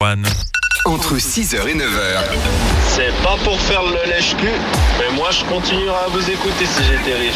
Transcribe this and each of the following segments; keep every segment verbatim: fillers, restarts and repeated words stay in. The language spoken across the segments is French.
One. Entre six heures et neuf heures. C'est pas pour faire le lèche-cul, mais moi je continuerai à vous écouter si j'étais riche.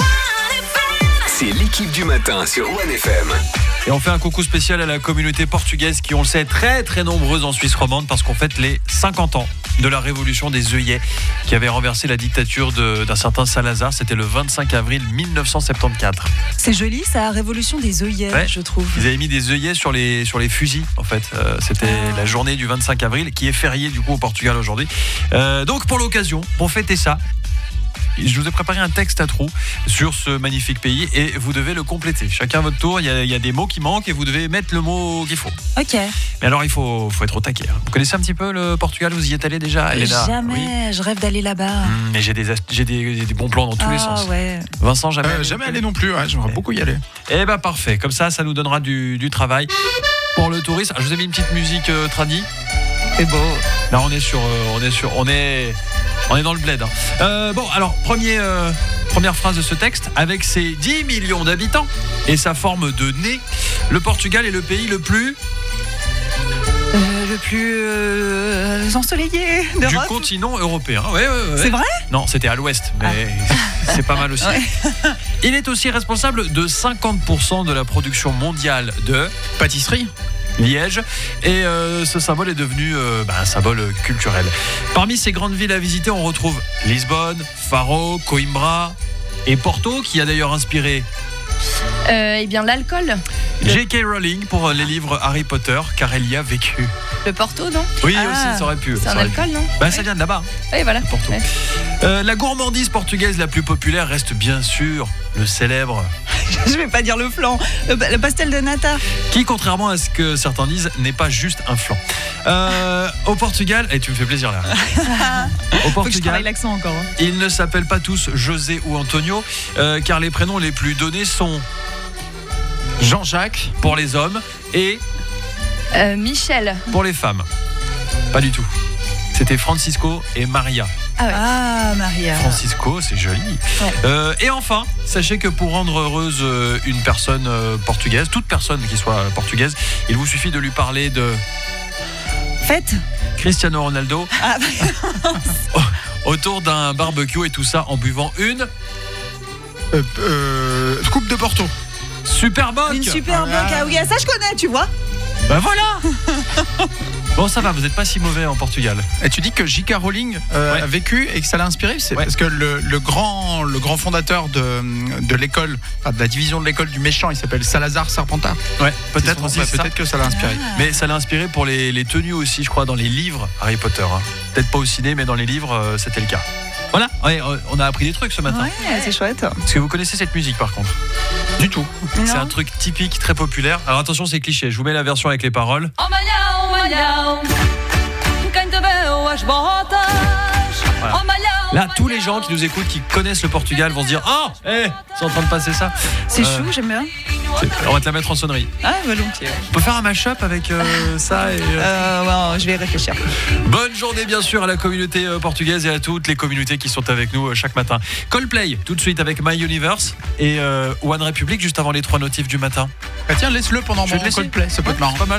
C'est l'équipe du matin sur One F M. Et on fait un coucou spécial à la communauté portugaise qui, on le sait, est très très nombreuse en Suisse romande parce qu'on fête les cinquante ans de la révolution des œillets qui avait renversé la dictature de, d'un certain Salazar. C'était le vingt-cinq avril mille neuf cent soixante-quatorze. C'est joli, ça, la révolution des œillets, Ouais. je trouve. Ils avaient mis des œillets sur les, sur les fusils, en fait. Euh, c'était Ah. la journée du vingt-cinq avril, qui est fériée du coup au Portugal aujourd'hui. Euh, donc pour l'occasion, pour fêter ça, je vous ai préparé un texte à trous sur ce magnifique pays et vous devez le compléter. Chacun votre tour, il y a, il y a des mots qui manquent et vous devez mettre le mot qu'il faut. Ok. Mais alors il faut, faut être au taquet. Vous connaissez un petit peu le Portugal? Vous y êtes allé déjà, Elena? Jamais, Oui. je rêve d'aller là-bas. Mmh, mais j'ai des, ast- j'ai des, j'ai des bons plans dans tous ah, les sens. Ouais. Vincent, jamais Euh, jamais allé non plus, ouais, j'aimerais beaucoup y aller. Eh ben parfait, comme ça, ça nous donnera du, du travail pour le tourisme. Ah, je vous ai mis une petite musique euh, tradie. C'est beau. Là, on est sur, euh, on est sur, on est, on est dans le bled. hein. Euh, bon, alors premier, euh, première phrase de ce texte. Avec ses dix millions d'habitants et sa forme de nez, le Portugal est le pays le plus Euh, le plus euh, ensoleillé du d'Europe. continent européen. Ouais, ouais, ouais. C'est vrai? Non, c'était à l'ouest, mais c'est pas mal aussi. Ouais. Il est aussi responsable de cinquante pour cent de la production mondiale de Pâtisserie. Liège, et euh, ce symbole est devenu euh, bah, un symbole culturel. Parmi ces grandes villes à visiter, on retrouve Lisbonne, Faro, Coimbra et Porto, qui a d'ailleurs inspiré Euh, eh bien, l'alcool. J K Rowling pour les livres Harry Potter, car elle y a vécu. Le Porto, non? Oui, Ah, aussi, ça aurait pu. C'est ça un aurait pu. alcool, non? Bah, ça vient de là-bas, Oui, voilà. Porto. Ouais. Euh, la gourmandise portugaise la plus populaire reste bien sûr le célèbre, Je vais pas dire le flan. Le, le pastel de nata. qui, contrairement à ce que certains disent, n'est pas juste un flan. Euh, au Portugal, et tu me fais plaisir là. Au Faut que je Portugal, travaille l'accent encore. hein. ils ne s'appellent pas tous José ou Antonio, euh, car les prénoms les plus donnés sont Jean-Jacques. pour les hommes et Euh, Michel. pour les femmes. Pas du tout. C'était Francisco et Maria. Ah ouais. Ah, Maria. Francisco, c'est joli. Ouais. Euh, et enfin, sachez que pour rendre heureuse euh, une personne euh, portugaise, toute personne qui soit euh, portugaise, il vous suffit de lui parler de Fête. Cristiano Ronaldo Ah, autour d'un barbecue et tout ça en buvant une Euh, euh, coupe de Porto. super bock. une super bock. Ah oui, ça je connais, tu vois. Ben voilà. Bon, ça va, vous n'êtes pas si mauvais en Portugal. Et tu dis que J K Rowling euh, Ouais. a vécu et que ça l'a inspiré, c'est Ouais. parce que le, le grand, le grand fondateur de, de l'école, enfin, de la division de l'école du méchant, il s'appelle Salazar Serpentard. Ouais, C'est peut-être son nom, aussi. bah, c'est ça. peut-être que ça l'a inspiré. Ah. Mais ça l'a inspiré pour les, les tenues aussi, je crois, dans les livres Harry Potter. hein. Peut-être pas au ciné, mais dans les livres, euh, c'était le cas. Voilà, ouais, euh, on a appris des trucs ce matin. Ouais, c'est chouette. Est-ce que vous connaissez cette musique par contre? Du tout. C'est Non. un truc typique, très populaire. Alors attention, c'est cliché. Je vous mets la version avec les paroles. Oh malhão, malhão, quem te deu as botas? Voilà. Oh malhão, Là, tous les gens qui nous écoutent, qui connaissent le Portugal, vont se dire: ah, eh, c'est en train de passer ça. C'est Euh, chou, j'aime bien. c'est- On va te la mettre en sonnerie. Ah, volontiers. On peut faire un mash-up avec euh, ça et. euh, Euh, ouais, je vais y réfléchir. Bonne journée bien sûr à la communauté euh, portugaise et à toutes les communautés qui sont avec nous euh, chaque matin. Coldplay tout de suite avec My Universe et euh, One Republic juste avant les trois notifs du matin. Bah, tiens, laisse-le pendant Je vais mon te laisser. Coldplay, ça peut être marrant. Pas mal.